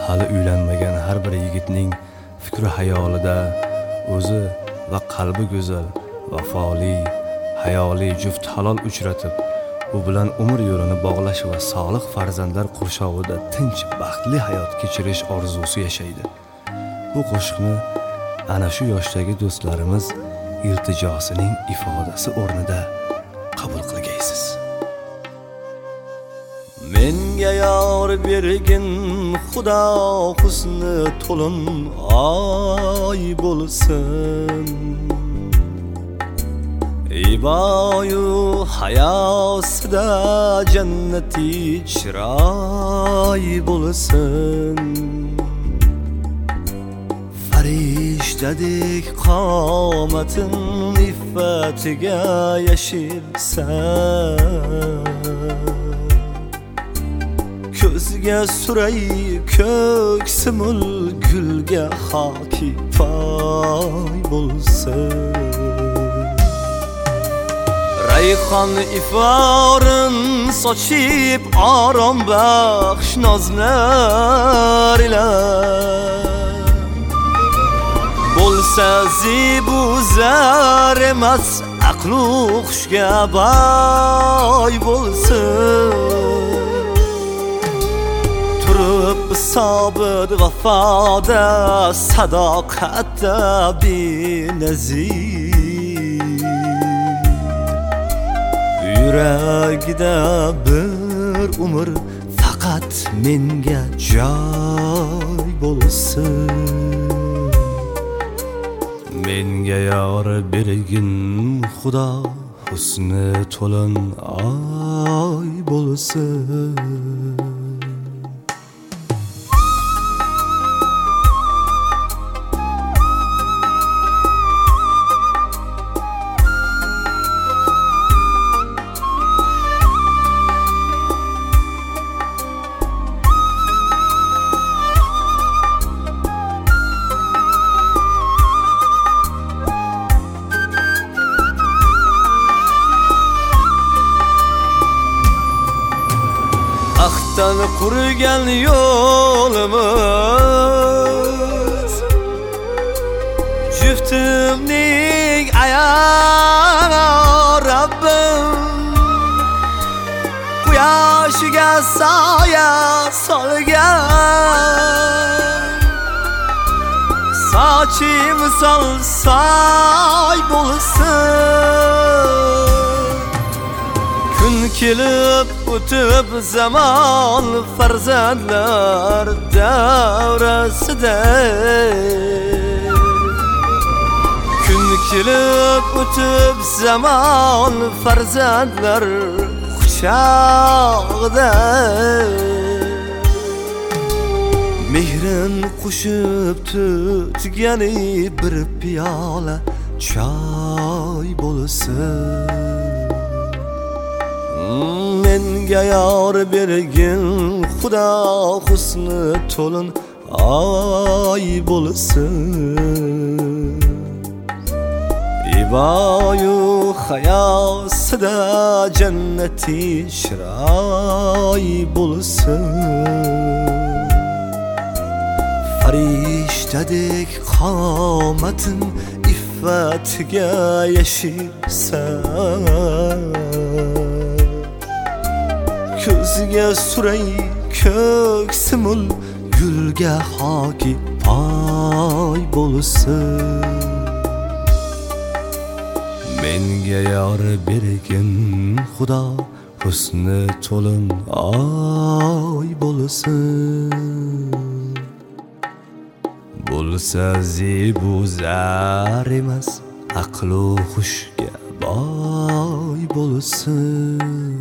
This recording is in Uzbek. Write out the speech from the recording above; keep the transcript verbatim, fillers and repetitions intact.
hali uylanmagan har bir yigitning fikri hayolida o'zi va qalbi go'zal, vafoli, hayoli juft halol uchratib, u bilan umr yo'lini bog'lash va solih farzandlar qurshovida tinch, baxtli hayot kechirish orzusi yashaydi. Bu qo'shiqni ana shu yoshdagi do'stlarimiz iltijosining ifodasi o'rnida qabul qilgaysiz. Menga yor bergin Xudo husni to'lin oy bo'lsin, iboyu hayosida jannati chiroy bo'lsin. Farishtadek qomatin iffatiga yashirsan, ko'zga suray ko'ksimul gulga hoki poy bo'lsin. Rayhon iforin sochib orom baxsh nozlar ila bo'lsa zibu zar emas, aqlu xushga boy bo'lsin. Turib sobit vafoda, sadoqatda benazir, yuragida bir umr faqat menga joy bo'lsin. Menga yor bergin Xudo husni to'lin oy bo'lsin. Ahdan qurgan yo'limiz, juftimning ayoni Rabbim, quyoshiga soya solgan, sochi misol soy bo'lsin. Kun kelib o'tib zamon farzandlar davrasida, kun kelib o'tib zamon farzandlar quchog'ida, mehrin qo'shib tutgani bir piyola choy bo'lsin. Menga yor bergin Xudo husni to'lin oy bo'lsin, iboyu hayosida jannati chiroy bo'lsin. Farishtadek qomatin iffatiga yashirsan, ko'zga suray ko'ksimul gulga hoki poy bo'lsin. Menga yor bergin Xudo husni to'lin oy bo'lsin. Bo'lsa zebu zar emas, aqlu xushga boy bo'lsin.